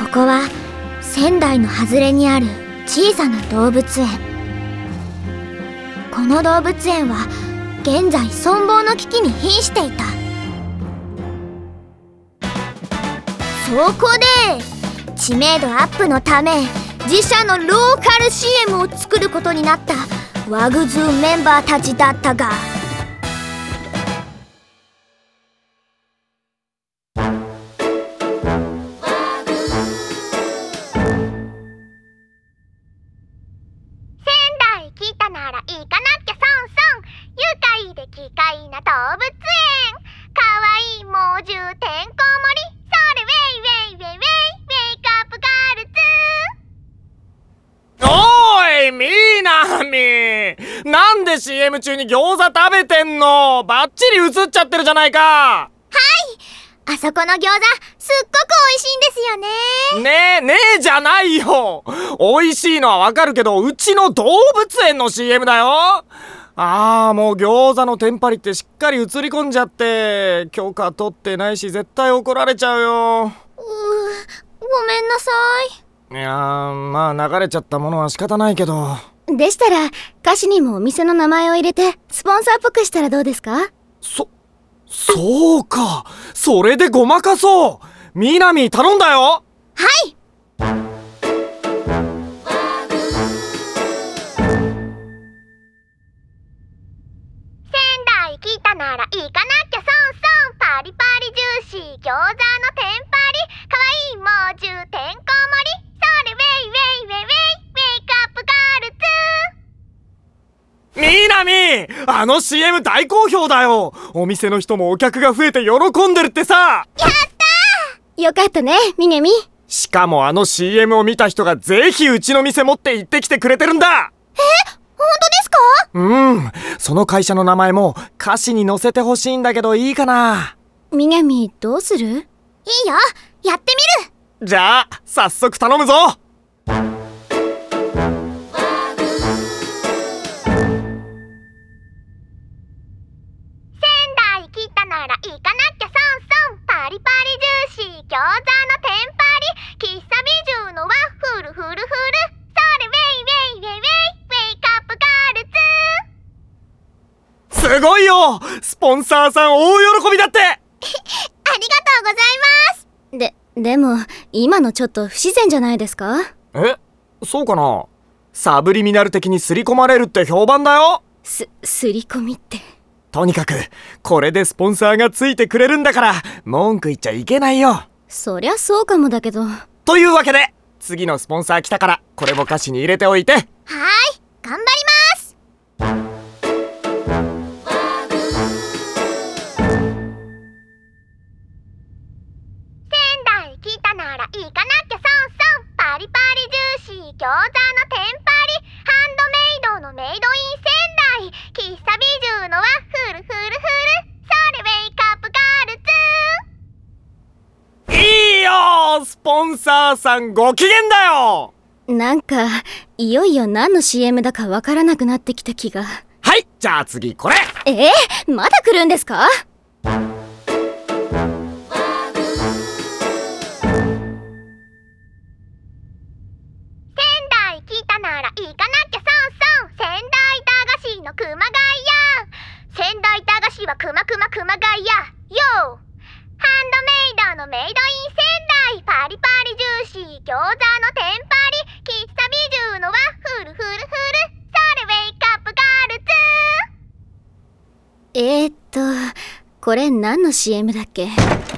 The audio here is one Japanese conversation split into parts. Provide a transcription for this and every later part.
こは仙台の外れにある小さな動物園。この動物園は現在存亡の危機に瀕していた。そこで知名度アップのため自社のローカル CM を作ることになったワグズーメンバーたちだったが、 来たなら行かなきゃ損損。愉快で奇怪な動物園。かわいい猛獣てんこ盛り。それウェイウェイウェイウェイウェイクアップガールズ。 おーい、ミーナミ、なんで CM 中に餃子食べてんの？バッチリ映っちゃってるじゃないか。 はい、あそこの餃子すっごく美味しいんですよね。 ねえじゃないよ。美味しいのはわかるけど、うちの動物園の CM だよ。もう餃子のテンパリってしっかり映り込んじゃって許可取ってないし絶対怒られちゃうよ。 ごめんなさいやまあ流れちゃったものは仕方ないけど。 でしたら歌詞にもお店の名前を入れてスポンサーっぽくしたらどうですか？ そうか、それでごまかそう。みなみ頼んだよ。 はい。 来たなら行かなきゃ損損。パリパリジューシー餃子のテンパリ。かわいい猛獣てんこ盛り。それウェイウェイウェイウェイウェイクアップガールズ。 みなみ、あの CM 大好評だよ。お店の人もお客が増えて喜んでるってさ。 やったー。よかったね、みねみ。 しかもあの CM を見た人がぜひうちの店持って行ってきてくれてるんだ。 本当ですか？ その会社の名前も歌詞に載せてほしいんだけどいいかな？ みなみ、どうする？いいよ、やってみる。 じゃあ早速頼むぞ。 来たなら行かなきゃ損損。パリパリジューシー餃子のテンパリ。喫茶美獣のワッフルフルフル。それウェイウェイウェイウェイウェイクアップガールズ。 すごいよ、スポンサーさん大喜びだって。 ありがとうございます。 でも今のちょっと不自然じゃないですか？ そうかな。サブリミナル的に刷り込まれるって評判だよ。 すり込みって。 とにかくこれでスポンサーがついてくれるんだから文句言っちゃいけないよ。 そりゃそうかもだけど。 というわけで次のスポンサー来たからこれも歌詞に入れておいて。 はい、頑張ります。来たなら行かなきゃ損損。パリパリジューシー餃子のテンパリ。ハンドメイドのメイドイン仙台。喫茶美獣のワッフルフルフル。それウェイクアップガールズ。 いいよ、スポンサーさんご機嫌だよ。 なんかいよいよ何の CM だかわからなくなってきた気が。 はい、じゃあ次これ。 まだ来るんですか？ 来たなら行かなきゃ損損。仙台駄菓子の熊谷。仙台駄菓子は熊谷よ。ハンドメイドのメイドイン仙台。パリパリジューシー餃子のテンパリ。喫茶美獣のワッフルフルフル。それウェイクアップガールズ。 これ何の CM だっけ？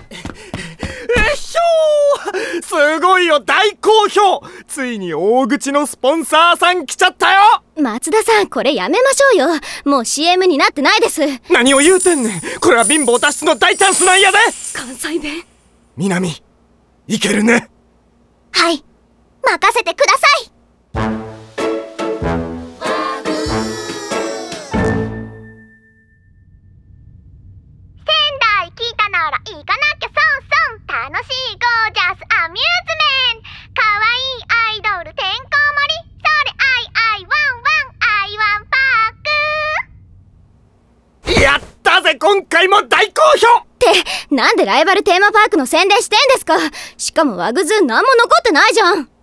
すごいよ、大好評。ついに大口のスポンサーさん来ちゃったよ。 松田さん、これやめましょうよ。もう CM になってないです。 何を言うてんねん。これは貧乏脱出の大チャンスなんやで。 関西弁。 みなみ、いけるね。 はい、任せてください。来たなら行かなきゃ損損。楽しいゴージャスアミューズメント。かわいいアイドルてんこ盛り。それアイワンワンアイワンパーク。 やったぜで今回も大好評なんでライバルテーマパークの宣伝してんですか。しかもワグズなんも残ってないじゃん。